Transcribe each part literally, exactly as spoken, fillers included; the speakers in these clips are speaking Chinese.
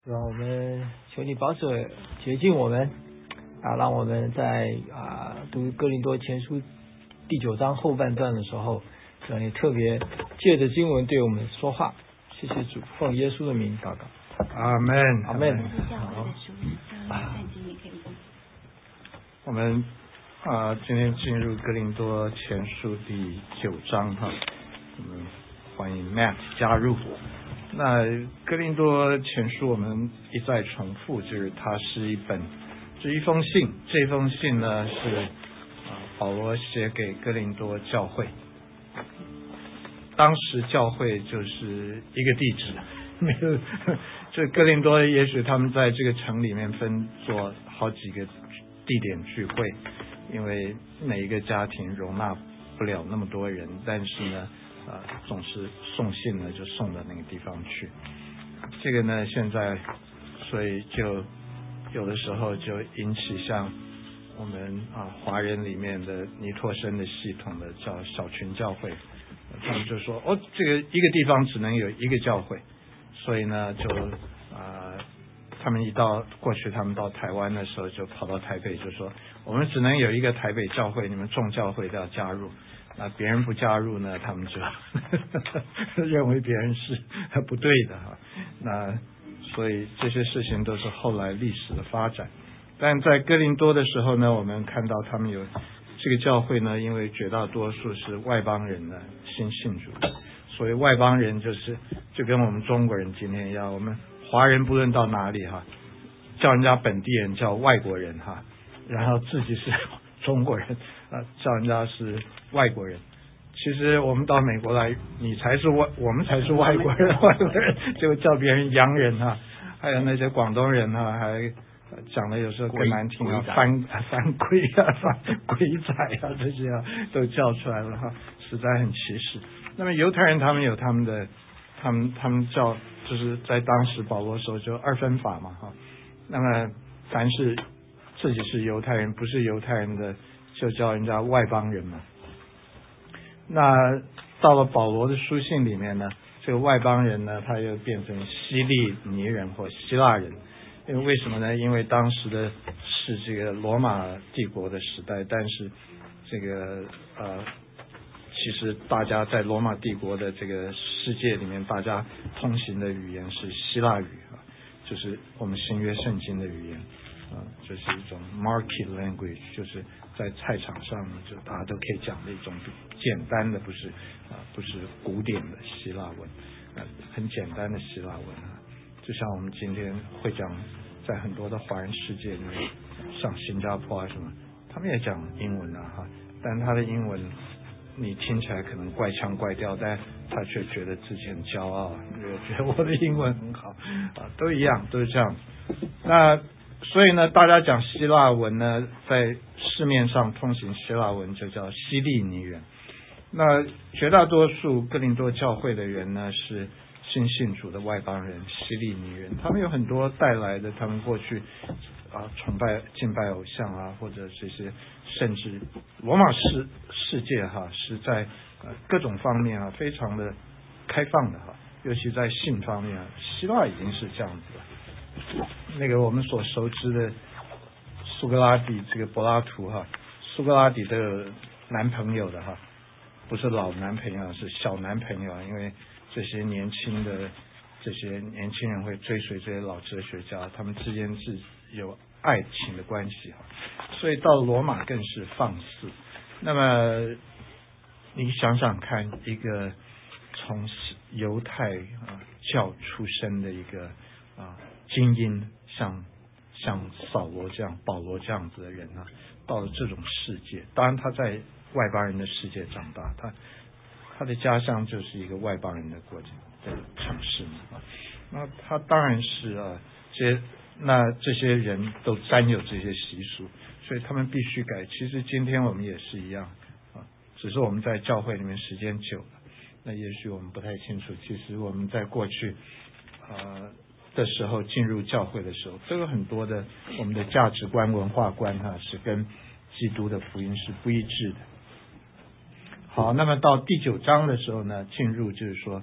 让我们求你保守洁净我们啊，让我们在啊读哥林多前书第九章后半段的时候，让你特别借着经文对我们说话。谢谢主，奉耶稣的名祷告， 阿门， 阿门。 好，我们啊，今天进入哥林多前书第九章哈，我们欢迎 Matt 加入。那哥林多前书我们一再重复，就是它是一本，是一封信。这封信呢是啊保罗写给哥林多教会。当时教会就是一个地址，没有，这哥林多也许他们在这个城里面分作好几个地点聚会，因为每一个家庭容纳不了那么多人，但是呢呃，总是送信呢就送到那个地方去。这个呢现在所以就有的时候就引起像我们啊华人里面的尼托生的系统的叫小群教会，他们就说哦，这个一个地方只能有一个教会，所以呢就啊、呃、他们一到过去他们到台湾的时候就跑到台北就说我们只能有一个台北教会，你们众教会都要加入。那别人不加入呢，他们就认为别人是不对的哈。那所以这些事情都是后来历史的发展。但在哥林多的时候呢，我们看到他们有这个教会呢，因为绝大多数是外邦人呢新信主，所以外邦人就是就跟我们中国人今天一样，我们华人不论到哪里哈，叫人家本地人叫外国人哈，然后自己是中国人啊，叫人家是外国人。其实我们到美国来，你才是外，我们才是外国人，外国人就叫别人洋人哈。还有那些广东人哈，还讲的有时候更难听啊，翻翻龟啊，翻鬼仔啊，这些啊都叫出来了哈，实在很歧视。那么犹太人他们有他们的，他们他们叫就是在当时保罗时候就二分法嘛哈。那么凡是自己是犹太人，不是犹太人的，就叫人家外邦人嘛。那到了保罗的书信里面呢，这个外邦人呢，他又变成希利尼人或希腊人。因为为什么呢？因为当时的是这个罗马帝国的时代，但是这个呃，其实大家在罗马帝国的这个世界里面，大家通行的语言是希腊语啊，就是我们新约圣经的语言。啊，这、就是一种 market language， 就是在菜场上呢，就大家都可以讲的一种简单的，不是啊，不是古典的希腊文，啊，很简单的希腊文啊。就像我们今天会讲，在很多的华人世界里面，像新加坡啊什么，他们也讲英文啊哈，但他的英文你听起来可能怪腔怪调，但他却觉得自己很骄傲，觉得我的英文很好啊，都一样，都是这样。那所以呢，大家讲希腊文呢，在市面上通行希腊文就叫希利尼人。那绝大多数哥林多教会的人呢，是新信主的外邦人，希利尼人。他们有很多带来的，他们过去啊崇拜敬拜偶像啊，或者这些，甚至罗马世世界哈、啊、是在呃各种方面啊非常的开放的哈、啊，尤其在性方面啊，希腊已经是这样子了。那个我们所熟知的苏格拉底，这个柏拉图哈，苏格拉底都有男朋友的哈，不是老男朋友，是小男朋友，因为这些年轻的这些年轻人会追随这些老哲学家，他们之间是有爱情的关系哈，所以到罗马更是放肆。那么你想想看，一个从犹太啊教出身的一个啊精英，像像扫罗这样、保罗这样子的人啊，到了这种世界，当然他在外邦人的世界长大，他他的家乡就是一个外邦人的国家的城市嘛，那他当然是啊，这那这些人都沾有这些习俗，所以他们必须改。其实今天我们也是一样啊，只是我们在教会里面时间久了，那也许我们不太清楚，其实我们在过去啊的时候进入教会的时候，都有很多的我们的价值观、文化观哈、啊，是跟基督的福音是不一致的。好，那么到第九章的时候呢，进入就是说，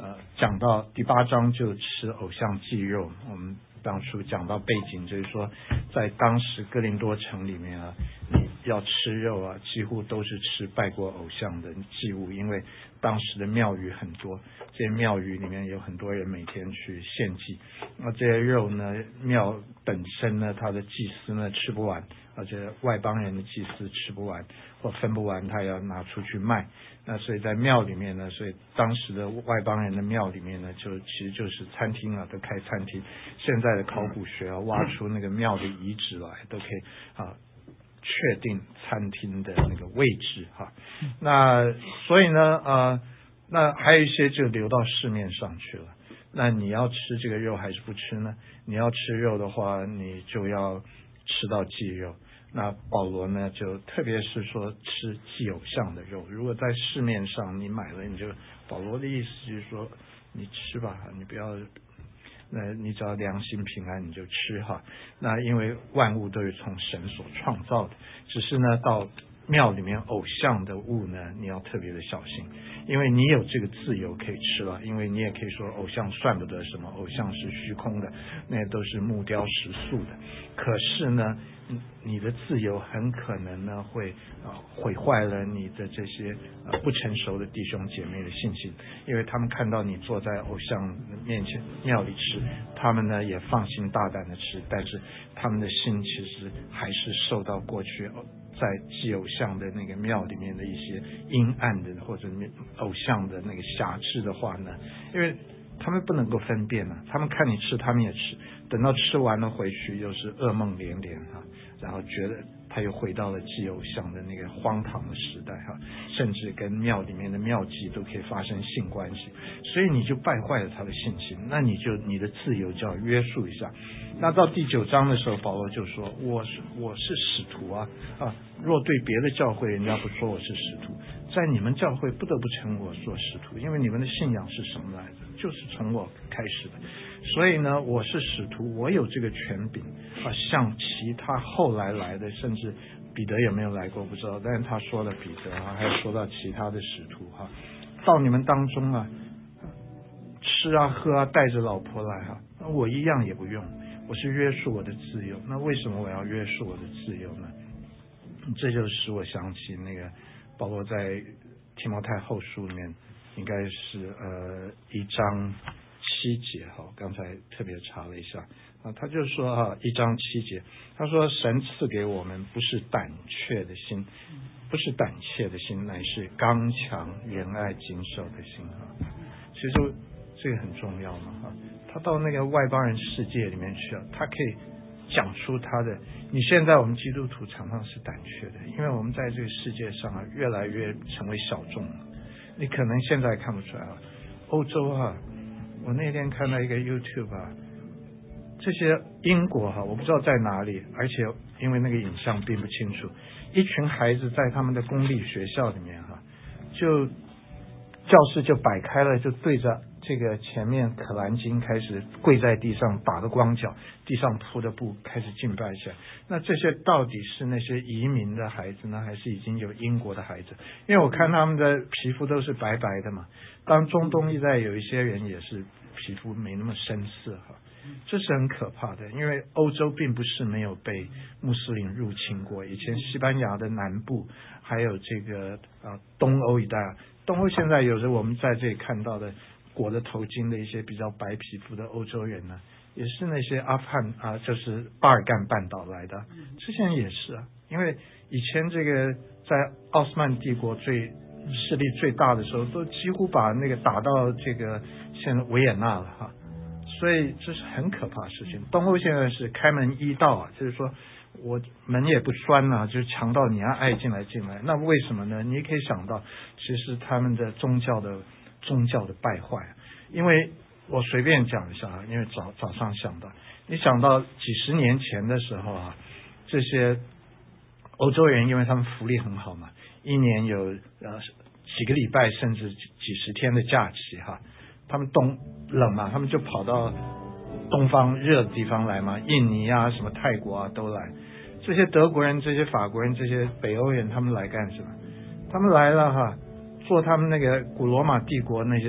呃讲到第八章就吃偶像祭肉。我们当初讲到背景，就是说在当时哥林多城里面啊，你要吃肉啊，几乎都是吃拜过偶像的祭物，因为当时的庙宇很多，这些庙宇里面有很多人每天去献祭，那这些肉呢，庙本身呢，他的祭司呢吃不完，而且外邦人的祭司吃不完或分不完，他要拿出去卖。那所以在庙里面呢，所以当时的外邦人的庙里面呢，就其实就是餐厅啊，都开餐厅。现在的考古学啊，挖出那个庙的遗址来，都可以啊确定餐厅的那个位置哈。那所以呢，呃，那还有一些就流到市面上去了。那你要吃这个肉还是不吃呢？你要吃肉的话，你就要吃到祭肉。那保罗呢，就特别是说吃祭偶像的肉，如果在市面上你买了，你就保罗的意思就是说，你吃吧，你不要，那你只要良心平安你就吃哈。那因为万物都是从神所创造的，只是呢到庙里面偶像的物呢，你要特别的小心，因为你有这个自由可以吃了，因为你也可以说偶像算不得什么，偶像是虚空的，那都是木雕石塑的。可是呢，你的自由很可能呢会呃毁坏了你的这些呃不成熟的弟兄姐妹的信心，因为他们看到你坐在偶像面前庙里吃，他们呢也放心大胆的吃，但是他们的心其实还是受到过去在祭偶像的那个庙里面的一些阴暗的或者偶像的那个辖制的话呢，因为他们不能够分辨啊，他们看你吃他们也吃，等到吃完了回去又是噩梦连连啊，然后觉得他又回到了祭偶像的那个荒唐的时代哈，甚至跟庙里面的庙妓都可以发生性关系，所以你就败坏了他的信心，那你就你的自由就要约束一下。那到第九章的时候，保罗就说我是我是使徒啊啊，若对别的教会人家不说我是使徒，在你们教会不得不称我做使徒，因为你们的信仰是什么来着？就是从我开始的，所以呢我是使徒，我有这个权柄啊，像其他后来来的，甚至彼得有没有来过不知道，但是他说了彼得啊，还有说到其他的使徒哈、啊，到你们当中啊吃啊喝啊带着老婆来哈、啊，我一样也不用，我是约束我的自由。那为什么我要约束我的自由呢？这就使我想起那个保罗在提摩太后书里面应该是呃一章七节哈，刚才特别查了一下啊，他就说啊一章七节，他说神赐给我们不是胆怯的心，不是胆怯的心，乃是刚强仁爱谨守的心啊。其实这个很重要嘛哈，他到那个外邦人世界里面去啊，他可以讲出他的。你现在我们基督徒常常是胆怯的，因为我们在这个世界上啊越来越成为小众了。你可能现在看不出来啊，欧洲啊，我那天看到一个 YouTube 啊，这些英国哈、啊，我不知道在哪里，而且因为那个影像并不清楚，一群孩子在他们的公立学校里面哈、啊，就教室就摆开了，就对着这个前面可兰经开始跪在地上打个光脚，地上铺的布开始敬拜起来。那这些到底是那些移民的孩子呢，还是已经有英国的孩子？因为我看他们的皮肤都是白白的嘛，当中东一带有一些人也是皮肤没那么深色哈，这是很可怕的。因为欧洲并不是没有被穆斯林入侵过，以前西班牙的南部还有这个啊东欧一带，东欧现在有着我们在这里看到的裹着头巾的一些比较白皮肤的欧洲人呢，也是那些阿富汗啊，就是巴尔干半岛来的，这些人也是啊。因为以前这个在奥斯曼帝国最势力最大的时候，都几乎把那个打到这个现在维也纳了哈，所以这是很可怕的事情。东欧现在是开门一道啊，就是说我门也不栓啊，就是强盗你要爱进来进来。那为什么呢？你也可以想到，其实他们的宗教的宗教的败坏，因为我随便讲一下啊，因为早早上想到，你想到几十年前的时候啊，这些欧洲人因为他们福利很好嘛，一年有呃几个礼拜甚至几十天的假期哈，他们冬冷嘛，他们就跑到东方热的地方来嘛，印尼啊什么泰国啊都来。这些德国人这些法国人这些北欧人他们来干什么？他们来了哈，做他们那个古罗马帝国那些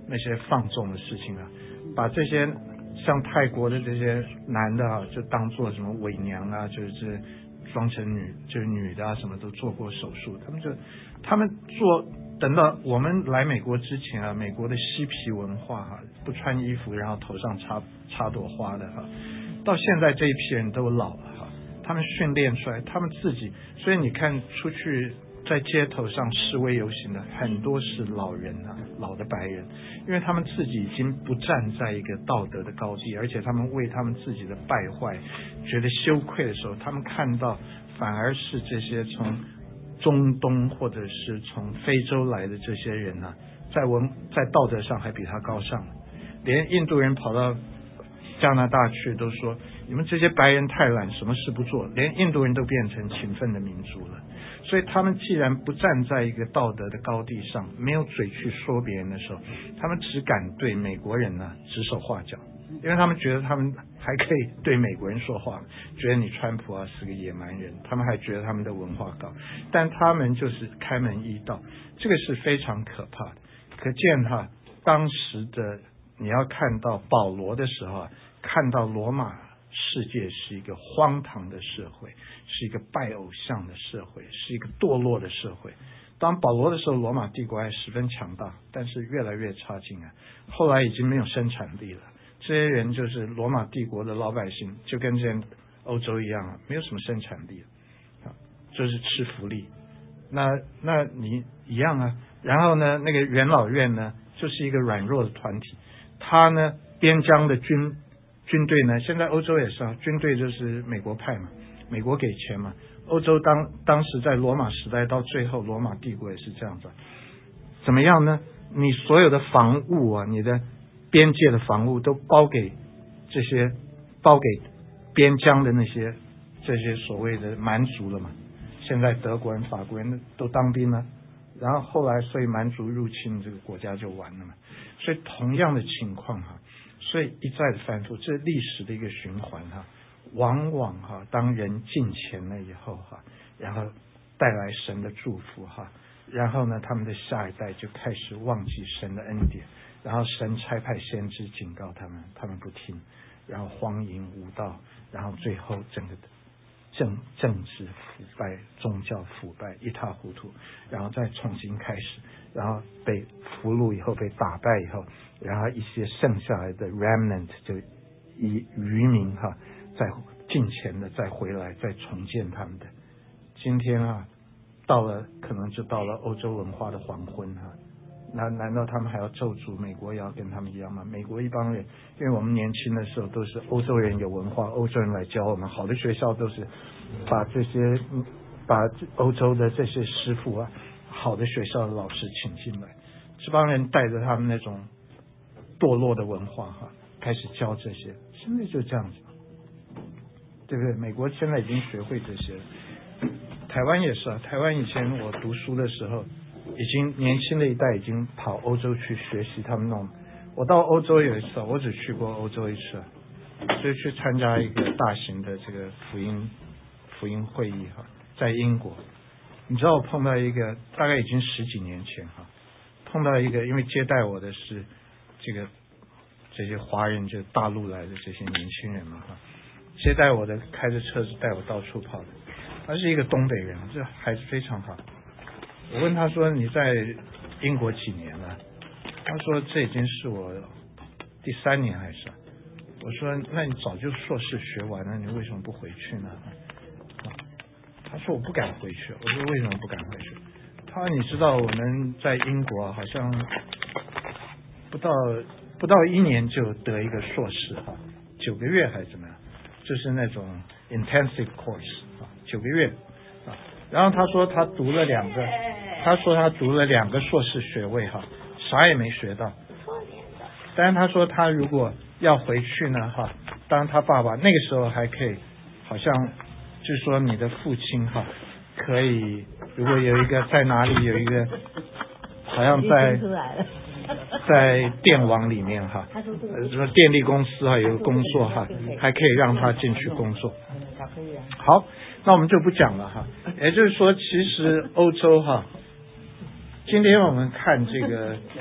那些放纵的事情啊，把这些像泰国的这些男的啊，就当做什么伪娘啊，就是装成女，就是女的啊，什么都做过手术。他们就他们做，等到我们来美国之前啊，美国的嬉皮文化哈、啊，不穿衣服，然后头上插插朵花的哈、啊，到现在这一批人都老了哈、啊，他们训练出来，他们自己，所以你看出去在街头上示威游行的很多是老人啊，老的白人，因为他们自己已经不站在一个道德的高地，而且他们为他们自己的败坏觉得羞愧的时候，他们看到反而是这些从中东或者是从非洲来的这些人啊，在文在道德上还比他高尚，连印度人跑到加拿大去都说你们这些白人太懒，什么事不做，连印度人都变成勤奋的民族了。所以他们既然不站在一个道德的高地上，没有嘴去说别人的时候，他们只敢对美国人呢指手画脚，因为他们觉得他们还可以对美国人说话，觉得你川普啊是个野蛮人，他们还觉得他们的文化高，但他们就是开门一道，这个是非常可怕的。可见哈，当时的你要看到保罗的时候啊，看到罗马世界是一个荒唐的社会，是一个拜偶像的社会，是一个堕落的社会。当保罗的时候，罗马帝国还十分强大，但是越来越差劲啊。后来已经没有生产力了，这些人就是罗马帝国的老百姓，就跟这些欧洲一样啊，没有什么生产力啊，就是吃福利。那那你一样啊。然后呢，那个元老院呢，就是一个软弱的团体，他呢边疆的军军队呢，现在欧洲也是啊，军队就是美国派嘛，美国给钱嘛。欧洲当当时在罗马时代到最后，罗马帝国也是这样子。怎么样呢？你所有的防务啊，你的边界的防务都包给这些包给边疆的那些这些所谓的蛮族了嘛。现在德国人、法国人都当兵了，然后后来所以蛮族入侵这个国家就完了嘛。所以同样的情况哈、啊。所以一再的反复，这是历史的一个循环哈。往往哈，当人进钱了以后哈，然后带来神的祝福哈，然后呢，他们的下一代就开始忘记神的恩典，然后神差派先知警告他们，他们不听，然后荒淫无道，然后最后整个政政治腐败，宗教腐败，一塌糊涂，然后再重新开始，然后被俘虏以后被打败以后，然后一些剩下来的 remnant 就以渔民哈，再进钱的再回来再重建他们的。今天啊，到了可能就到了欧洲文化的黄昏哈。那难道他们还要咒诅美国也要跟他们一样吗？美国一帮人，因为我们年轻的时候都是欧洲人有文化，欧洲人来教我们，好的学校都是把这些把欧洲的这些师傅啊，好的学校的老师请进来，这帮人带着他们那种堕落的文化哈，开始教这些，现在就这样子，对不对？美国现在已经学会这些了，台湾也是啊，台湾以前我读书的时候。已经年轻的一代已经跑欧洲去学习他们弄。我到欧洲有一次，我只去过欧洲一次，所以去参加一个大型的这个福音福音会议哈，在英国。你知道我碰到一个，大概已经十几年前哈，碰到一个，因为接待我的是这个这些华人，就大陆来的这些年轻人嘛哈，接待我的开着车子带我到处跑的，他是一个东北人，这孩子非常好。我问他说你在英国几年了？他说这已经是我第三年还是？我说那你早就硕士学完了，你为什么不回去呢？他说我不敢回去。我说为什么不敢回去？他说你知道我们在英国好像不到不到一年就得一个硕士哈，九个月还是怎么样？就是那种 intensive course 啊，九个月啊。然后他说他读了两个。他说他读了两个硕士学位哈，啥也没学到。但是他说他如果要回去呢哈，当他爸爸那个时候还可以，好像就是说你的父亲哈，可以如果有一个在哪里有一个，好像在在电网里面哈，呃，说电力公司哈有个工作哈，还可以让他进去工作。好，那我们就不讲了哈。也就是说，其实欧洲哈。今天我们看这个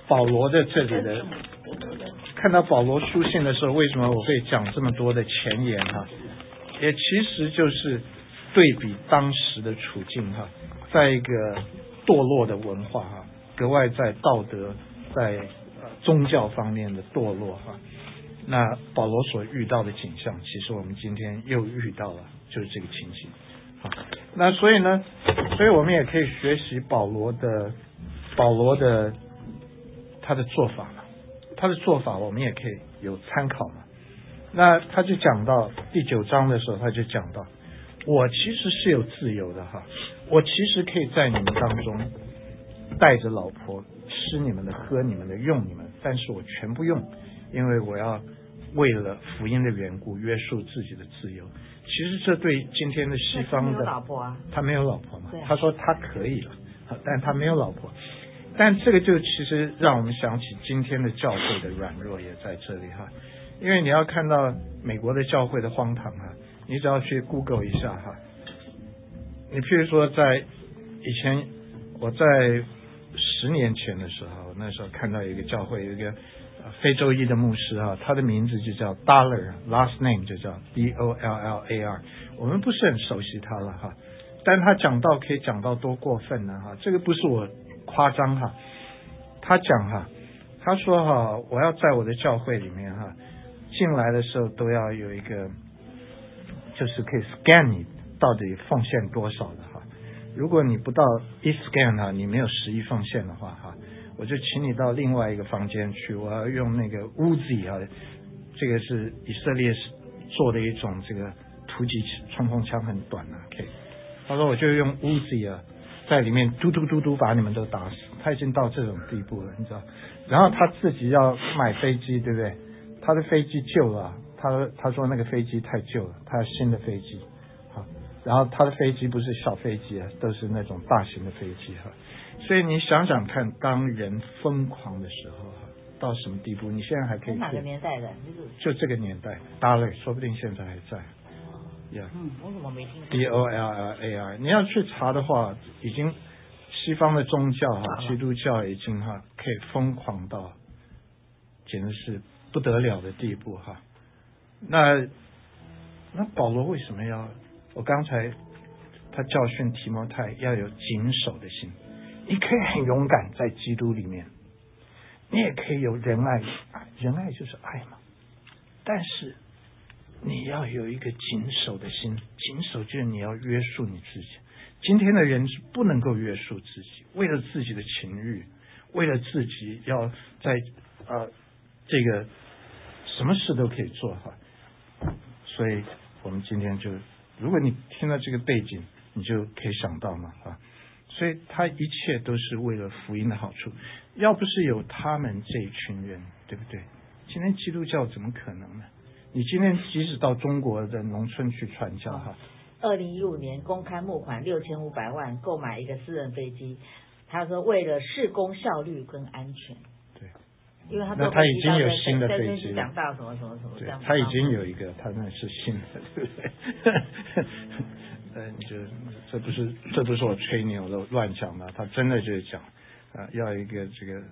保罗的这里的，看到保罗书信的时候，为什么我会讲这么多的前言哈？也其实就是对比当时的处境哈，在一个堕落的文化哈，格外在道德在呃宗教方面的堕落哈。那保罗所遇到的景象，其实我们今天又遇到了，就是这个情形。好，那所以呢，所以我们也可以学习保罗的保罗的他的做法嘛，他的做法我们也可以有参考嘛。那他就讲到第九章的时候，他就讲到，我其实是有自由的哈，我其实可以在你们当中带着老婆吃你们的、喝你们的、用你们，但是我全不用，因为我要为了福音的缘故约束自己的自由。其实这对今天的西方的， 他没有老婆啊， 他没有老婆嘛， 啊、 他说他可以了，但他没有老婆。但这个就其实让我们想起今天的教会的软弱也在这里哈，因为你要看到美国的教会的荒唐哈，你只要去 Google 一下哈，你譬如说在以前我在十年前的时候，那时候看到有一个教会有一个非洲裔的牧师啊，他的名字就叫 Dollar， last name 就叫 D O L L A R， 我们不是很熟悉他了哈，但他讲到可以讲到多过分呢哈，这个不是我夸张哈，他讲哈，他说哈，我要在我的教会里面哈，进来的时候都要有一个，就是可以 scan 你到底奉献多少的哈，如果你不到一 scan 哈，你没有十一奉献的话哈，我就请你到另外一个房间去，我要用那个 Uzi 啊，这个是以色列做的一种这个突击冲锋枪，很短啊 ，OK， 他说我就用 Uzi 啊，在里面嘟嘟嘟嘟把你们都打死，他已经到这种地步了，你知道？然后他自己要买飞机，对不对？他的飞机旧了，他他说那个飞机太旧了，他要新的飞机，好，然后他的飞机不是小飞机啊，都是那种大型的飞机哈。所以你想想看，当人疯狂的时候到什么地步？你现在还可以哪个年代的？ 就这个年代 ，Dollar 说不定现在还在。 Yeah. 嗯，我怎么没听过 ？D O L L A R， 你要去查的话，已经西方的宗教哈，基督教已经哈可以疯狂到简直是不得了的地步哈。那那保罗为什么要？我刚才他教训提摩太要有谨守的心。你可以很勇敢在基督里面，你也可以有仁爱，仁爱就是爱嘛。但是你要有一个谨守的心，谨守就是你要约束你自己。今天的人是不能够约束自己，为了自己的情欲，为了自己要在呃这个什么事都可以做哈。所以我们今天就，如果你听到这个背景，你就可以想到嘛啊。所以他一切都是为了福音的好处，要不是有他们这一群人，对不对？今天基督教怎么可能呢？你今天即使到中国的农村去传教哈， 二零一五年公开募款六千五百万购买一个私人飞机，他说为了事工效率跟安全。 对， 因为他那他已经有新的飞机了， 讲到什么什么什么这样， 他已经有一个，他那是新的，对不对？呃，你就这不是这不是我吹牛的乱讲的，他真的就是讲啊、呃，要一个这个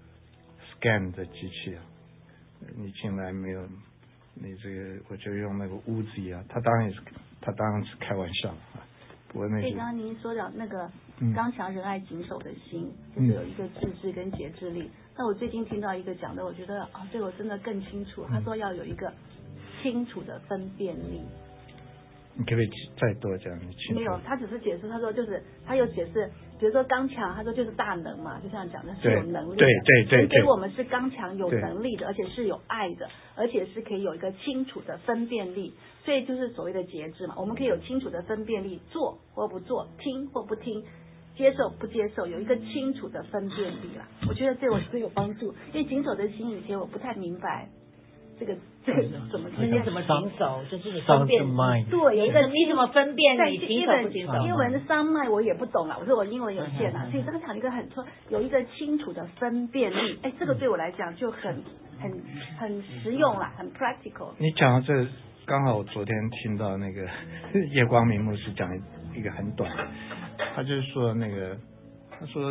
scan 的机器啊，你进来没有？你这个我就用那个屋子啊，他当然也是他当然是开玩笑啊，不过那所以刚刚您说的那个刚强仁爱谨守的心， 嗯、 就是有一个自制跟节制力。那、嗯、我最近听到一个讲的，我觉得啊，对我真的更清楚。他说要有一个清楚的分辨力。 你可不可以再多讲？你清楚？ 没有，他只是解释。他说就是他有解释，比如说刚强，他说就是大能嘛，就像讲的是有能力的， 对对对对， 给我们是刚强有能力的，而且是有爱的，而且是可以有一个清楚的分辨力。所以就是所谓的节制嘛，我们可以有清楚的分辨力，做或不做，听或不听，接受不接受，有一个清楚的分辨力啦。我觉得对我是有帮助，因为谨守的心以前我不太明白。这个这个怎么这些怎么谨守，就是你分辨对，有一个你怎么分辨你谨守不谨守？ 英文的商脉我也不懂啊，我说我英文有限啊，所以刚讲一个很错，有一个清楚的分辨力，哎，这个对我来讲就很很很实用啦，很 practical。 你讲到这，刚好我昨天听到那个叶光明牧师讲一个很短，他就是说那个他说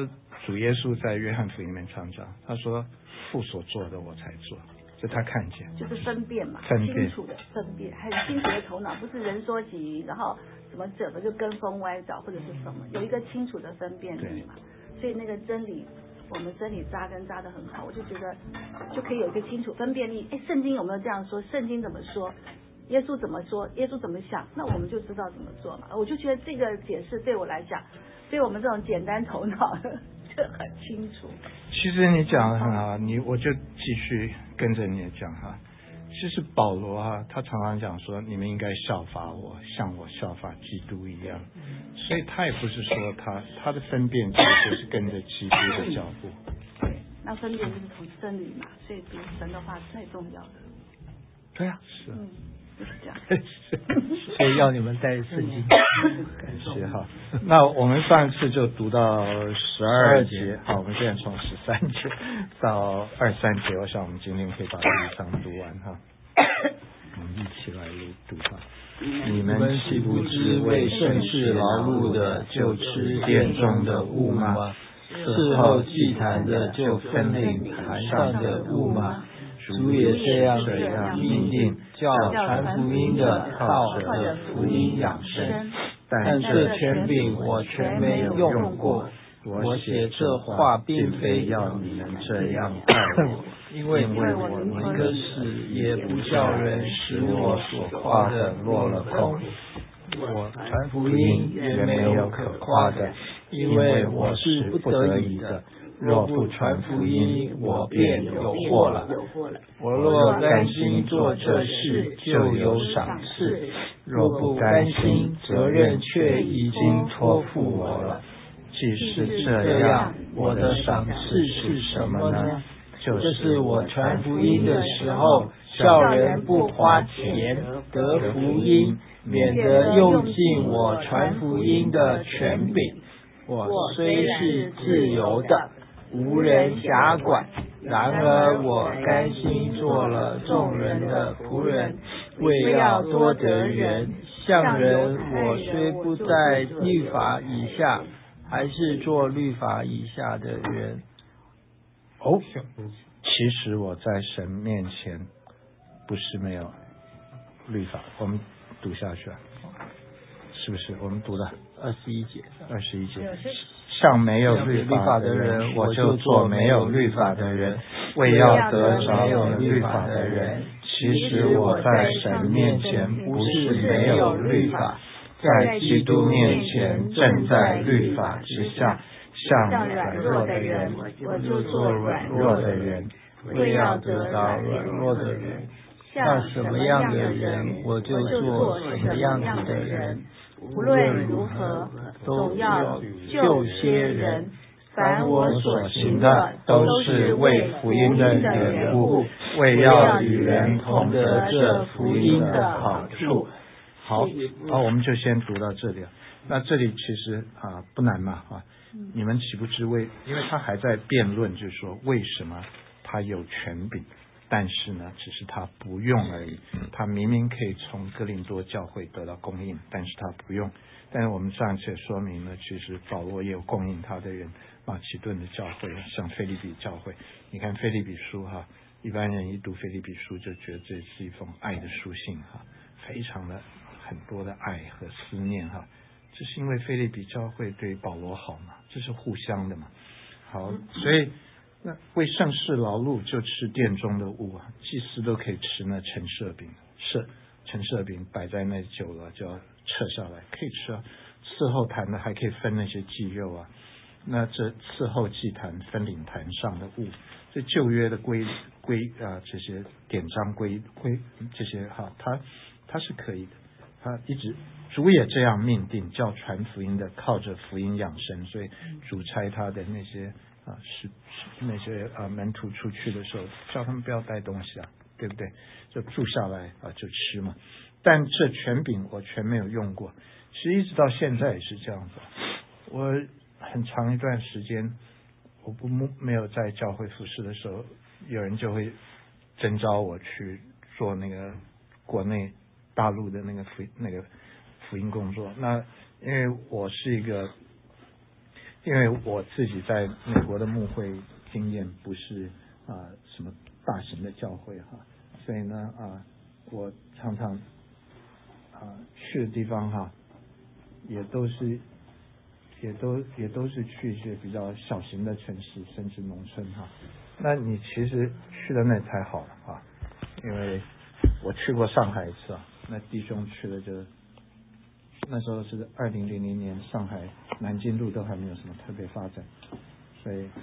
主耶稣在约翰福音里面常讲，他说父所做的我才做，就他看见， 就是分辨嘛， 分辨清楚的分辨，很清楚的头脑，不是人说几，然后什么怎么就跟风歪找或者是什么，有一个清楚的分辨力嘛。所以那个真理，我们真理扎根扎得很好，我就觉得就可以有一个清楚分辨力。哎，圣经有没有这样说？圣经怎么说？耶稣怎么说？耶稣怎么想？那我们就知道怎么做嘛。我就觉得这个解释对我来讲，对我们这种简单头脑的就很清楚。 其实你讲得很好，你我就继续跟着你的讲哈。其实保罗啊，他常常讲说，你们应该效法我，像我效法基督一样。所以他也不是说他他的分辨其实就是跟着基督的脚步。 对，那分辨就是从真理嘛，所以读神的话是太重要的。 对啊，是啊。 嗯，就是这样。 所以要你们带圣经。 感谢哈。那我们上次就读到十二节，好，我们现在从十三节到二三节，我想我们今天可以把这一章读完哈。我们一起来读哈。 你们岂不知为盛世劳碌的就吃殿中的物吗？伺候祭坛的就分领坛上的物吗？主也这样这样命定，叫传福音的靠着福音养生。但这权柄我全没有用过。我写这话并非要你们这样待我，因为我宁可死，也不叫人使我所夸的落了空。我传福音也没有可夸的，因为我是不得已的。若不传福音，我便有祸了。我若甘心做这事，就有赏赐；若不甘心，责任却已经托付我了。 既是这样，我的赏赐是什么呢？就是我传福音的时候，叫人不花钱得福音，免得用尽我传福音的权柄。我虽是自由的，无人辖管，然而我甘心做了众人的仆人，为要多得人。像人，我虽不在律法以下，还是做律法以下的人。 哦，其实我在神面前不是没有律法。我们读下去啊，是不是？我们读的二十一节， 二十一节。像没有律法的人，我就做没有律法的人，为要得着有律法的人。其实我在神面前不是没有律法，在基督面前正在律法之下，像软弱的人，我就做软弱的人， 为要得到软弱的人。像什么样的人，我就做什么样子的人。 无论如何，总要救些人。凡我所行的，都是为福音的缘故， 为要与人同得这福音的好处。好，好，我们就先读到这里。那这里其实啊不难嘛啊，你们岂不知为？因为他还在辩论，就是说为什么他有权柄，但是呢，只是他不用而已。他明明可以从哥林多教会得到供应，但是他不用。但是我们上一次也说明了，其实保罗也有供应他的人，马其顿的教会，像腓立比教会。你看腓立比书哈，一般人一读腓立比书就觉得这是一封爱的书信哈，非常的很多的爱和思念哈。这是因为腓立比教会对保罗好嘛，这是互相的嘛。好，所以那为圣事劳碌就吃殿中的物啊，祭司都可以吃那陈设饼，是陈设饼摆在那久了就要撤下来，可以吃啊。伺候坛的还可以分那些祭肉啊，那这伺候祭坛分领坛上的物，这旧约的规规啊，这些典章规规这些哈，它它是可以的。他一直主也这样命定，叫传福音的靠着福音养生，所以主差他的那些啊是那些啊门徒出去的时候，叫他们不要带东西啊，对不对？就住下来啊就吃嘛。但这权柄我全没有用过，其实一直到现在也是这样子。我很长一段时间我不没有在教会服侍的时候，有人就会征召我去做那个国内大陆的那个福那个福音工作。那因为我是一个因为我自己在美国的牧会经验不是啊、呃、什么大型的教会哈，所以呢啊、呃、我常常啊、呃、去的地方哈，也都是也都也都是去一些比较小型的城市，甚至农村哈。那你其实去了那才好了啊，因为我去过上海一次啊，那弟兄去了就。那时候是二零零零年，上海南京路都还没有什么特别发展，所以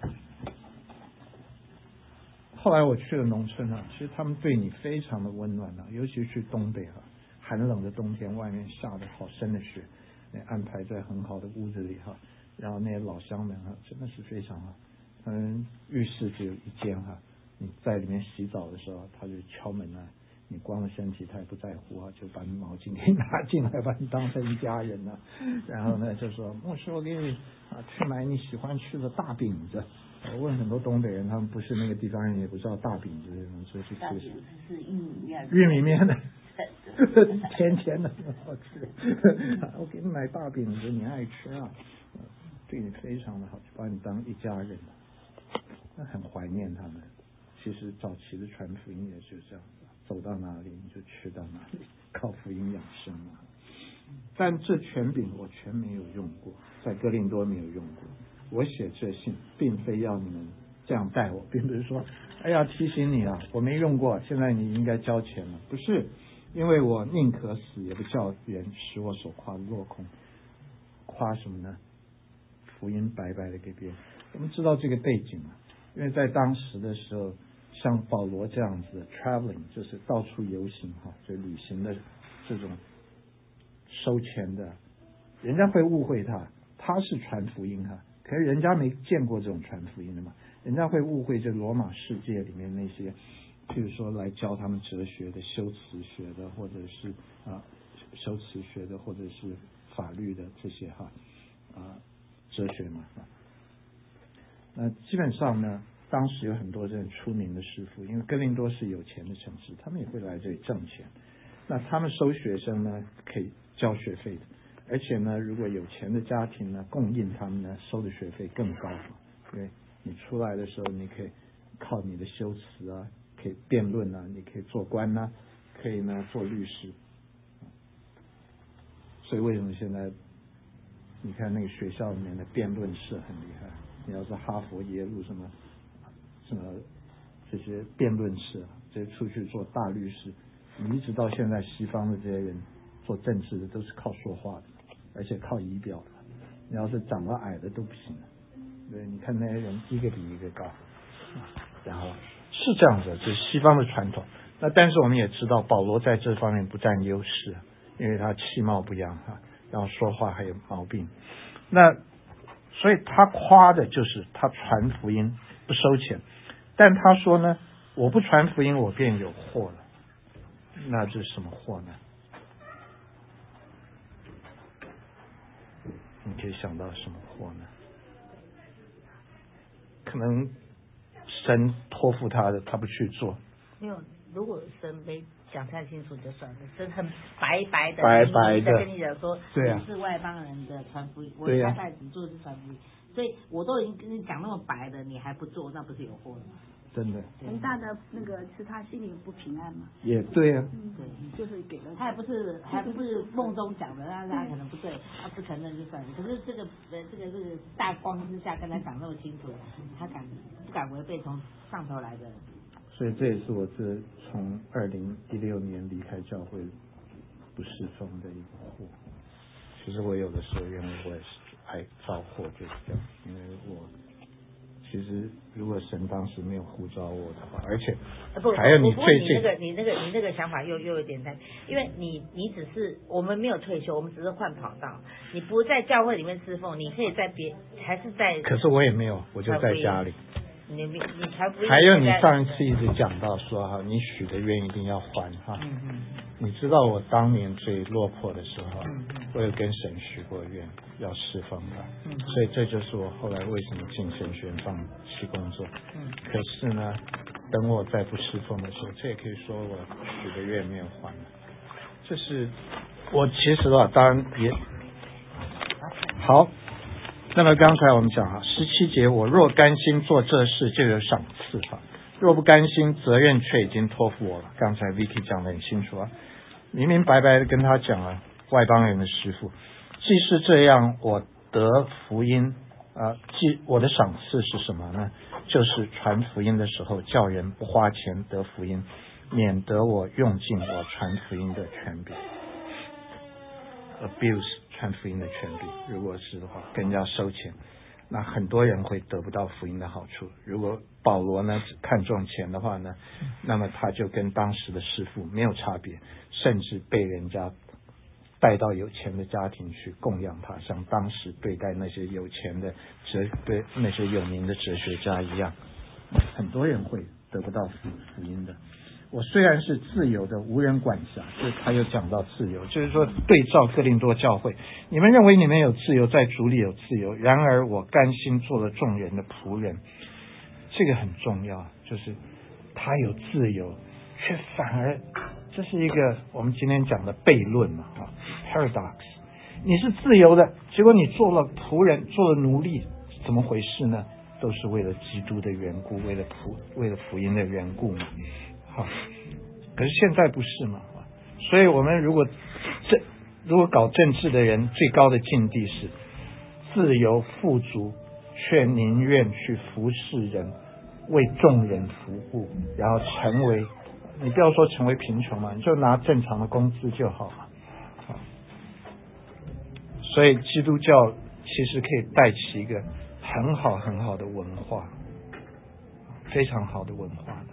后来我去了农村啊，其实他们对你非常的温暖啊，尤其去东北啊，寒冷的冬天，外面下的好深的雪，那安排在很好的屋子里哈、啊，然后那些老乡们啊，真的是非常好。嗯，浴室只有一间哈、啊，你在里面洗澡的时候，他就敲门啊。你光了身体他也不在乎啊，就把你毛巾给拿进来，把你当成一家人了、啊。然后呢就说牧师，我给你啊去买你喜欢吃的大饼子。我问很多东北人，他们不是那个地方人，也不知道大饼子是什么，所以去吃。大饼子是玉米面。玉米面的，甜甜的，很好吃。我给你买大饼子，你爱吃啊，对你非常的好，就把你当一家人。那很怀念他们。其实早期的传福音也是这样。走到哪里你就去到哪里，靠福音养生嘛。但这权柄我全没有用过，在哥林多没有用过。我写这信并非要你们这样待我，并不是说哎呀提醒你啊，我没用过，现在你应该交钱了。不是，因为我宁可死也不叫人使我所夸的落空。夸什么呢？福音白白的给别人。我们知道这个背景啊，因为在当时的时候。像保罗这样子的 traveling 就是到处游行哈，就旅行的这种收钱的，人家会误会他，他是传福音哈，可是人家没见过这种传福音的嘛，人家会误会这罗马世界里面那些，譬如说来教他们哲学的、修辞学的，或者是啊修辞学的，或者是法律的这些哈啊哲学嘛啊，那基本上呢。当时有很多这种出名的师傅，因为哥林多是有钱的城市，他们也会来这里挣钱。那他们收学生呢，可以交学费的，而且呢，如果有钱的家庭呢，供应他们呢，收的学费更高。因为你出来的时候，你可以靠你的修辞啊，可以辩论啊，你可以做官啊，可以呢做律师。所以为什么现在你看那个学校里面的辩论社很厉害？你要是哈佛、耶鲁什么？什么这些辩论社，这些出去做大律师，你一直到现在西方的这些人做政治的都是靠说话的，而且靠仪表的。你要是长得矮的都不行。对，你看那些人一个比一个高，然后是这样子，这是西方的传统。那但是我们也知道，保罗在这方面不占优势，因为他其貌不扬哈，然后说话还有毛病。那所以他夸的就是他传福音不收钱。但他说呢，我不传福音，我便有祸了。那这是什么祸呢？你可以想到什么祸呢？可能神托付他的，他不去做。 没有，如果神没讲太清楚就算了，神很白白的、 白白的跟你讲说， 对啊， 你是外邦人的传福音，我对啊， 他在只做的是传福音。所以我都已经跟你讲那么白的，你还不做，那不是有祸了吗？ 真的， 很大的那个是他心里不平安嘛。 也对啊， 嗯，对，就是给了他还不是还不是梦中讲的，那他可能不对，他不承认就算了。可是这个呃这个这个大光之下跟他讲那么清楚，他敢不敢违背从上头来的？ 所以这也是我这从二零一六年离开教会不侍奉的一个祸。其实我有的时候因为我也是爱造祸，就是这样，因为我其实如果神当时没有呼召我的话，而且还有你最近你那个你那个你那个想法又又有点太，因为你你只是我们没有退休，我们只是换跑道，你不在教会里面侍奉，你可以在别还是在， 可是我也没有，我就在家里。 你你你才不还有你上一次一直讲到说哈，你许的愿一定要还哈。 嗯嗯。 你知道我当年最落魄的时候， 嗯嗯、 我有跟神许过愿，要侍奉他。 嗯。 所以这就是我后来为什么进神学院放弃工作。 嗯。 可是呢，等我再不侍奉的时候，这也可以说我许的愿没有还了。这是我其实啊，当然也好。 那么刚才我们讲哈，十七节，我若甘心做这事，就有赏赐哈；若不甘心，责任却已经托付我了。刚才 Vicky 讲得很清楚啊，明明白白的跟他讲了，外邦人的师傅，既是这样，我得福音啊，既我的赏赐是什么呢？就是传福音的时候，叫人不花钱得福音，免得我用尽我传福音的权柄。abuse 传福音的权柄，如果是的话，跟人家收钱，那很多人会得不到福音的好处。如果保罗呢只看重钱的话呢，那么他就跟当时的师傅没有差别，甚至被人家带到有钱的家庭去供养他，像当时对待那些有钱的哲对那些有名的哲学家一样，很多人会得不到福福音的。我虽然是自由的，无人管辖，就他又讲到自由，就是说对照哥林多教会，你们认为你们有自由，在主里有自由，然而我甘心做了众人的仆人。这个很重要，就是他有自由，却反而这是一个我们今天讲的悖论嘛，啊 paradox。你是自由的，结果你做了仆人，做了奴隶，怎么回事呢？都是为了基督的缘故，为了仆为了福音的缘故嘛。好，可是现在不是嘛？所以我们如果政如果搞政治的人，最高的境地是自由富足，却宁愿去服侍人，为众人服务，然后成为你不要说成为贫穷嘛，你就拿正常的工资就好了。好，所以基督教其实可以带起一个很好很好的文化，非常好的文化的。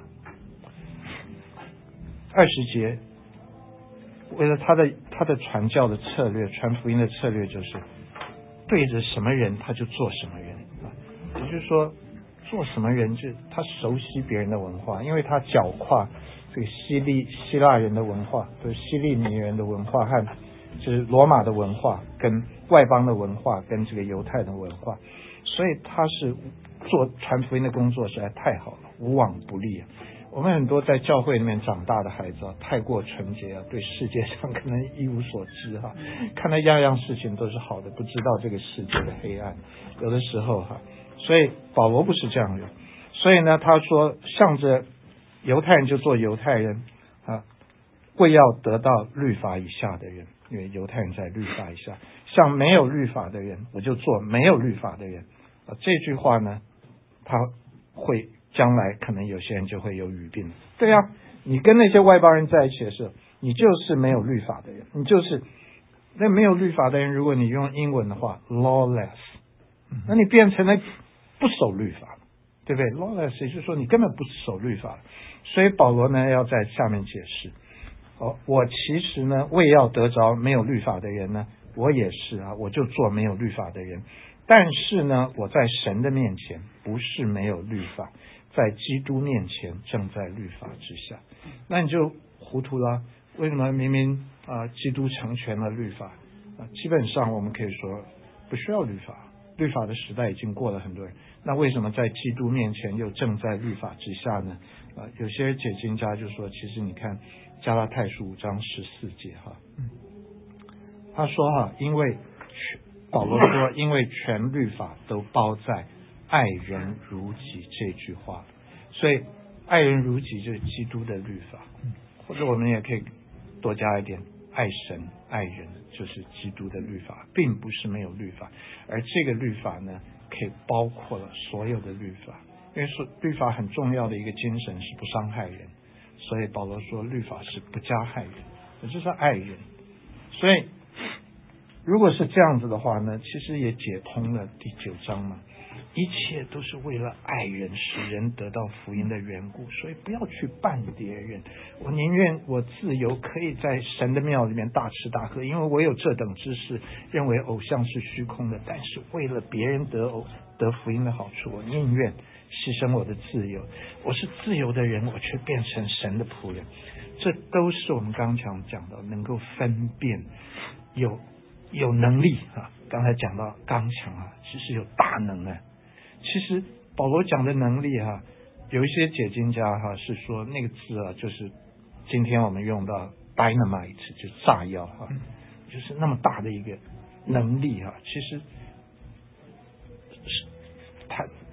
二十节，为了他的他的传教的策略，传福音的策略就是对着什么人他就做什么人啊，也就是说做什么人就他熟悉别人的文化，因为他搅跨这个希利希腊人的文化，就是希利尼人的文化和就是罗马的文化跟外邦的文化跟这个犹太的文化，所以他是做传福音的工作实在太好了，无往不利啊。我们很多在教会里面长大的孩子啊，太过纯洁啊，对世界上可能一无所知哈、啊，看到样样事情都是好的，不知道这个世界的黑暗。有的时候哈、啊，所以保罗不是这样的，所以呢，他说向着犹太人就做犹太人啊，为要得到律法以下的人，因为犹太人在律法以下，像没有律法的人，我就做没有律法的人啊。这句话呢，他会。将来可能有些人就会有语病，对啊，你跟那些外邦人在一起的时候，你就是没有律法的人，你就是那没有律法的人。如果你用英文的话 lawless， 那你变成了不守律法，对不对？ lawless 也就是说你根本不守律法。所以保罗呢要在下面解释，哦，我其实呢为要得着没有律法的人呢，我也是啊，我就做没有律法的人，但是呢我在神的面前不是没有律法，在基督面前正在律法之下。那你就糊涂了，为什么明明啊、呃、基督成全了律法啊、呃？基本上我们可以说不需要律法，律法的时代已经过了很多人，那为什么在基督面前又正在律法之下呢？啊、呃，有些解经家就说，其实你看加拉太书五章十四节哈，他说哈，因为保罗说，因为全律法都包在爱人如己这句话，所以爱人如己就是基督的律法，或者我们也可以多加一点，爱神爱人就是基督的律法，并不是没有律法，而这个律法呢，可以包括了所有的律法，因为是律法很重要的一个精神是不伤害人，所以保罗说律法是不加害人，也就是爱人。所以如果是这样子的话呢，其实也解通了第九章嘛，一切都是为了爱人，使人得到福音的缘故，所以不要去绊别人。我宁愿我自由，可以在神的庙里面大吃大喝，因为我有这等知识，认为偶像是虚空的，但是为了别人得偶得福音的好处，我宁愿牺牲我的自由。我是自由的人，我却变成神的仆人。这都是我们刚才讲到能够分辨，有有能力啊。刚才讲到刚强啊，其实有大能啊。其实保罗讲的能力哈、啊，有一些解经家哈、啊、是说那个字啊，就是今天我们用到 dynamite 就炸药哈、啊，就是那么大的一个能力哈、啊。其实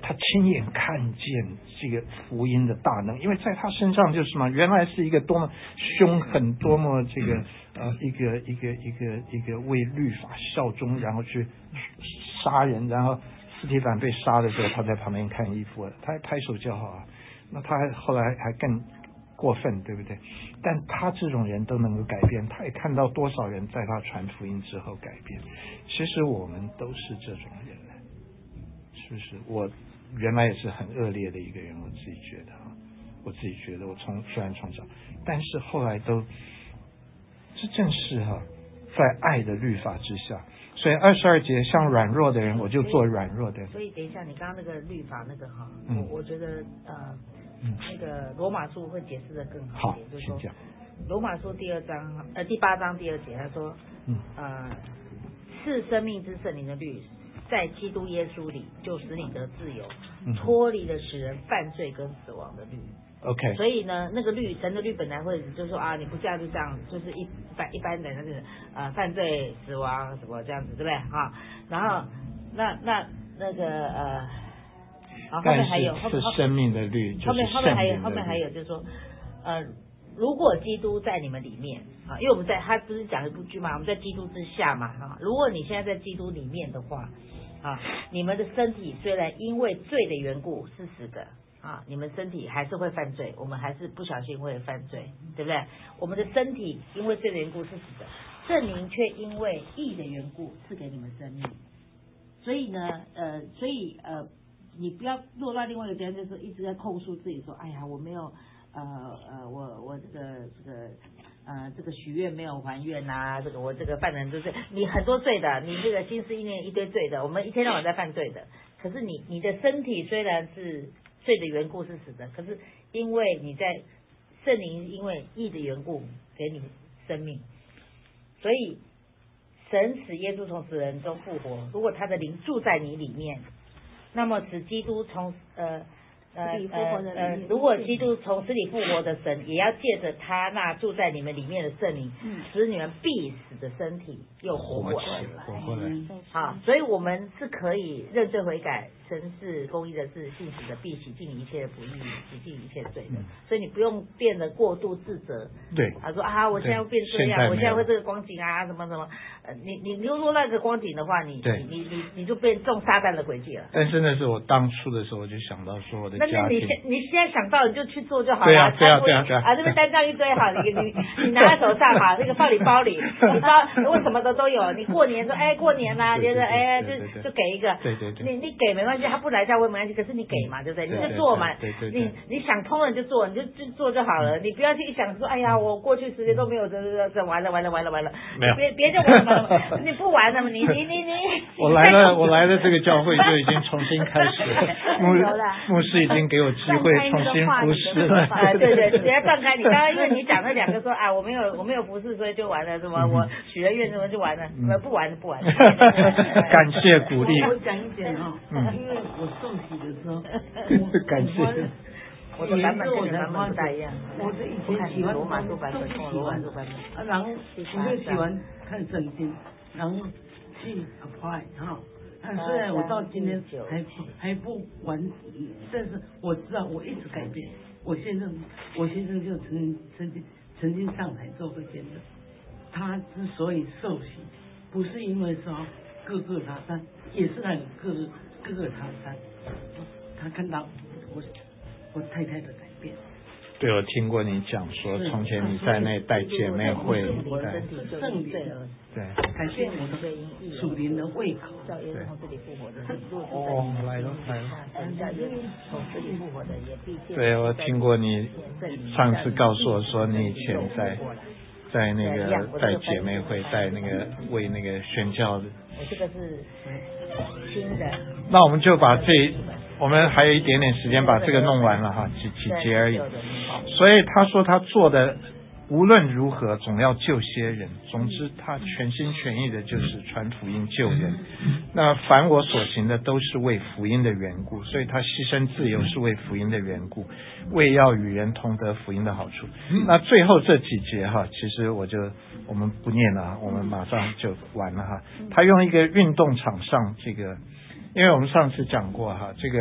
他亲眼看见这个福音的大能，因为在他身上就是什么，原来是一个多么凶狠，多么这个呃一个一个一个一个为律法效忠，然后去杀人，然后司提反被杀的时候，他在旁边看衣服，他还拍手叫好啊。那他还后来还更过分，对不对？但他这种人都能够改变，他也看到多少人在他传福音之后改变。其实我们都是这种人，是不是？我原来也是很恶劣的一个人，我自己觉得啊，我自己觉得我从虽然从小，但是后来都，这正是哈、啊，在爱的律法之下。所以二十二节，像软弱的人，我就做软弱的人。 所以等一下，你刚刚那个律法那个哈， 嗯、 我我觉得呃，嗯、那个罗马书会解释的更好一点，就是说请讲。 罗马书第二章呃第八章第二节，他说，嗯呃，是生命之圣灵的律，在基督耶稣里就使你得自由，嗯、脱离了使人犯罪跟死亡的律。 OK， 所以呢，那个律，神的律本来会就是说啊，你不嫁就这样，就是一般一般的那个呃犯罪、死亡什么这样子，对不对哈？然后那那那个呃，好后面还有后面是生命的律， 后面后面还有后面还还有就是说呃，如果基督在你们里面啊，因为我们在他不是讲一部剧嘛，我们在基督之下嘛哈。如果你现在在基督里面的话啊，你们的身体虽然因为罪的缘故是死的。啊，你们身体还是会犯罪，我们还是不小心会犯罪，对不对？我们的身体因为罪的缘故是死的，圣灵却因为义的缘故赐给你们生命。所以呢，呃，所以呃，你不要落到另外一个边，就是一直在控诉自己说，哎呀，我没有，呃呃，我我这个这个呃这个许愿没有还愿呐、啊，这个我这个犯人就是你很多罪的，你这个心思意念一堆罪的，我们一天到晚在犯罪的，可是你你的身体虽然是罪的缘故是死的，可是因为你在圣灵因为义的缘故给你生命，所以神使耶稣从死人中复活。如果他的灵住在你里面，那么使基督从呃呃呃呃，如果基督从死里复活的神，也要借着他那住在你们里面的圣灵，嗯、使你们必死的身体又活过来。 活过来。 好，所以我们是可以认罪悔改，神是公义的，是信实的，必洗净你一切的不义，洗净一切罪的。嗯、所以你不用变得过度自责。 对。 他说啊，我现在会变这样，我现在会这个光景啊，什么什么。呃，你你你如果那个光景的话，你你你你你就变中撒旦的诡计了。 但是那是我当初的时候，我就想到说我的家庭。 那你现你现在想到你就去做就好了。 对啊对啊对啊对啊。 啊，这边单张一堆好，你你你拿在手上哈，那个放你包里，你包如果什么的都有，你过年说哎过年啦、啊，觉得哎就就给一个。 对对对。 你你给没关系，他不来教会没关系，可是你给嘛，对不对？你就做嘛。 对对对。 你你想通了你就做，你就就做就好了，你不要去想说哎呀我过去时间都没有这这这完了完了完了完了。 没有。 别别就完了，你不完了嘛？你你你你。 我来了，我来了，这个教会就已经重新开始了。牧牧师已经给我机会重新服侍了。 啊，对对，直接放开你。刚刚因为你讲那两个说啊，我没有我没有服侍，所以就完了，什么我许了愿什么就完了，不完不完。 感谢鼓励。 我讲一点哦，因为我受洗的时候， 感谢。 我的版本跟你版本不太一样。 我是以前喜欢罗马书版本， 喜欢版本，然后我就喜欢看圣经，然后去 apply 哈。虽然我到今天还还不完，但是我知道我一直改变。我先生，我先生就曾曾经曾经上台做过见证。他之所以受洗，不是因为说各个他山，也是他有各个各个他山。他看到我我太太的改变。 对，我听过你讲说，从前你在那带姐妹会，对， 圣灵， 对， 改变我的属灵的胃口。 叫耶稣从这里复活的， 哦，来了来了。 叫耶稣从这里复活的也必见。 对，我听过你上次告诉我说，你以前在在那个带姐妹会，带那个为那个宣教的。 我这个是新的。 那我们就把这。我们还有一点点时间把这个弄完了哈，几几节而已。所以他说他做的无论如何总要救些人，总之他全心全意的就是传福音救人。那凡我所行的都是为福音的缘故，所以他牺牲自由是为福音的缘故，为要与人同得福音的好处。那最后这几节哈，其实我就我们不念了，我们马上就完了哈。他用一个运动场上这个。因为我们上次讲过哈，这个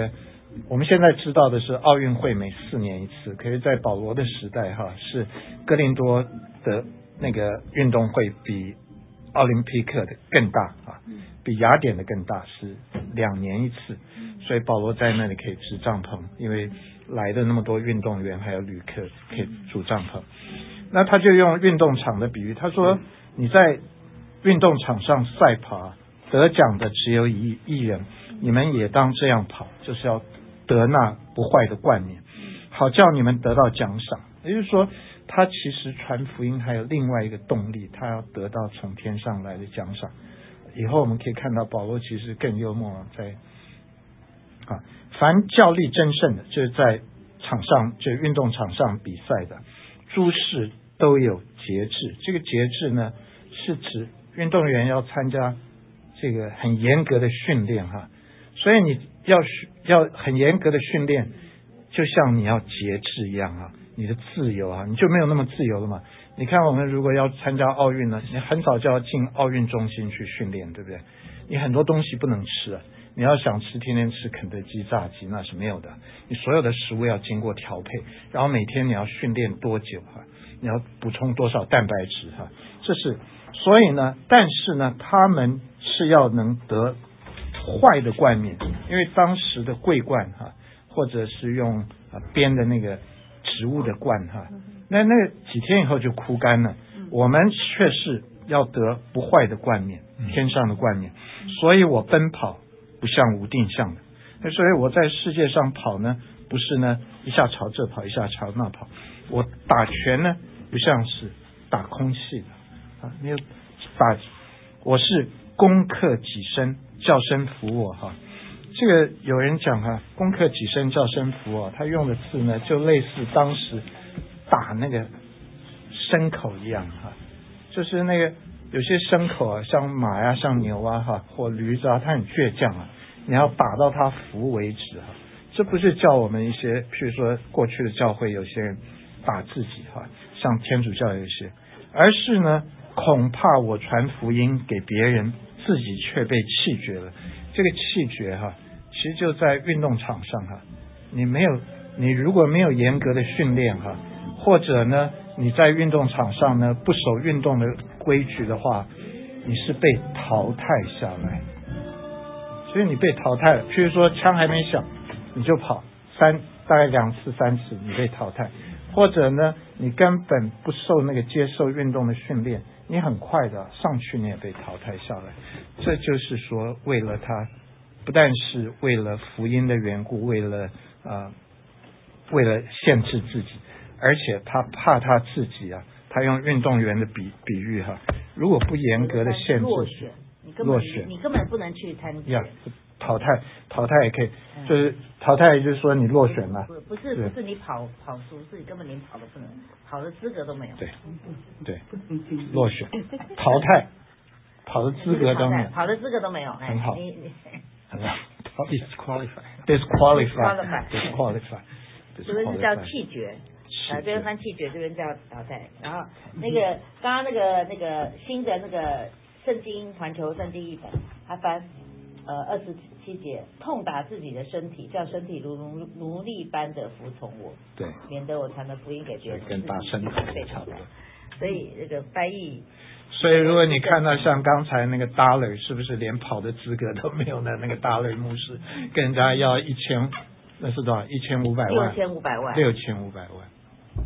我们现在知道的是奥运会每四年一次，可是在保罗的时代哈，是哥林多的那个运动会比奥林匹克的更大啊，比雅典的更大，是两年一次，所以保罗在那里可以支帐篷，因为来的那么多运动员还有旅客可以住帐篷。那他就用运动场的比喻，他说你在运动场上赛跑，得奖的只有一一人，你们也当这样跑，就是要得那不坏的冠冕，好叫你们得到奖赏。也就是说，他其实传福音还有另外一个动力，他要得到从天上来的奖赏。以后我们可以看到保罗其实更幽默，在啊，凡较力争胜的，就是在场上，就运动场上比赛的，诸事都有节制。这个节制呢，是指运动员要参加这个很严格的训练哈，所以你要要很严格的训练，就像你要节制一样啊，你的自由啊，你就没有那么自由了嘛。你看我们如果要参加奥运呢，你很早就要进奥运中心去训练，对不对？你很多东西不能吃啊，你要想吃天天吃肯德基炸鸡那是没有的，你所有的食物要经过调配，然后每天你要训练多久啊，你要补充多少蛋白质哈，这是所以呢，但是呢，他们是要能得坏的冠冕，因为当时的桂冠哈，或者是用啊编的那个植物的冠哈，那那几天以后就枯干了。我们却是要得不坏的冠冕，天上的冠冕。所以我奔跑不像无定向的，所以我在世界上跑呢，不是呢一下朝这跑，一下朝那跑。我打拳呢，不像是打空气的啊，没有打，我是攻克己身，叫声服我哈。这个有人讲哈，攻克己身，叫声服我，他用的字呢，就类似当时打那个牲口一样哈，就是那个有些牲口啊，像马呀、像牛啊哈，或驴子啊，它很倔强啊，你要打到它服为止哈。这不是叫我们一些，譬如说过去的教会有些人打自己哈，像天主教有一些，而是呢，恐怕我传福音给别人，自己却被弃绝了。这个弃绝哈，其实就在运动场上哈，你没有，你如果没有严格的训练哈，或者呢，你在运动场上呢不守运动的规矩的话，你是被淘汰下来。所以你被淘汰了，譬如说枪还没响，你就跑三大概两次三次，你被淘汰。或者呢，你根本不受那个接受运动的训练，你很快的上去你也被淘汰下来。这就是说，为了他，不但是为了福音的缘故，为了呃，为了限制自己，而且他怕他自己啊，他用运动员的比比喻哈，如果不严格的限制， 落选，你根本你根本不能去参加。 淘汰淘汰也可以，就是淘汰就是说你落选了， 不是不是你跑跑输，是你根本连跑都不能，跑的资格都没有。 对对，落选淘汰，跑的资格都没有， 跑的资格都没有， 很好， 你你很好 ，disqualify disqualify disqualify， 这边是叫弃绝，啊，这边翻弃绝，这边叫淘汰。然后那个刚刚那个那个新的那个圣经环球圣经译本，他翻。呃，二十七节，痛打自己的身体，叫身体如奴奴隶般的服从我， 对， 免得我传的福音给别人， 跟打身体被淘汰。所以这个翻译， 所以如果你看到像刚才那个 Dollar， 是不是连跑的资格都没有呢？那个 Dollar 牧师跟人家要一千，那是多少？一千五百万， 六千五百万， 六千五百万。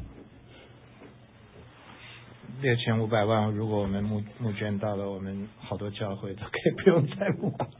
六千五百万，如果我们募募捐到了，我们好多教会都可以不用再募款。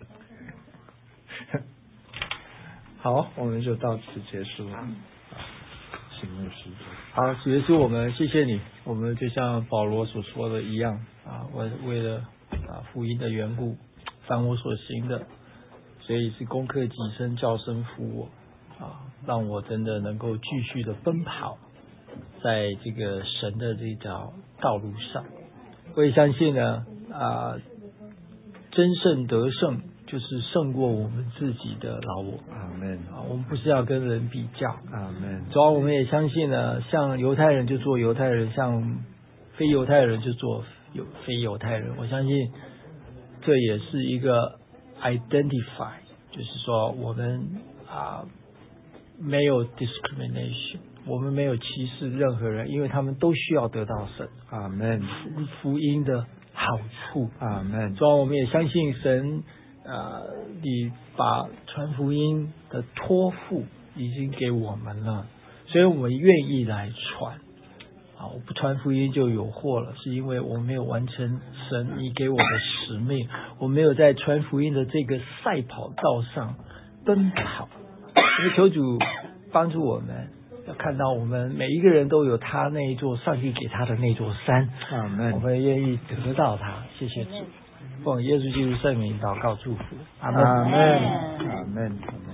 好，我们就到此结束了。请牧师。 好，主耶稣，我们谢谢你。我们就像保罗所说的一样啊，为为了啊福音的缘故，凡我所行的，所以是攻克己身，叫声服我啊，让我真的能够继续的奔跑在这个神的这条道路上。我也相信呢啊，真胜得胜就是胜过我们自己的老我。 阿门啊，我们不是要跟人比较。 阿门。 主要我们也相信呢，像犹太人就做犹太人，像非犹太人就做有非犹太人。我相信这也是一个 identify， 就是说我们啊没有 discrimination， 我们没有歧视任何人，因为他们都需要得到神阿们福音的好处。 阿们。 所以我们也相信神，呃，你把传福音的托付已经给我们了，所以我们愿意来传。啊，我不传福音就有祸了，是因为我没有完成神你给我的使命，我没有在传福音的这个赛跑道上奔跑。因为求主帮助我们，要看到我们每一个人都有他那一座上帝给他的那座山， 阿们。 我们愿意得到他。谢谢主，奉耶稣基督圣名祷告祝福，阿门。 阿们。阿们。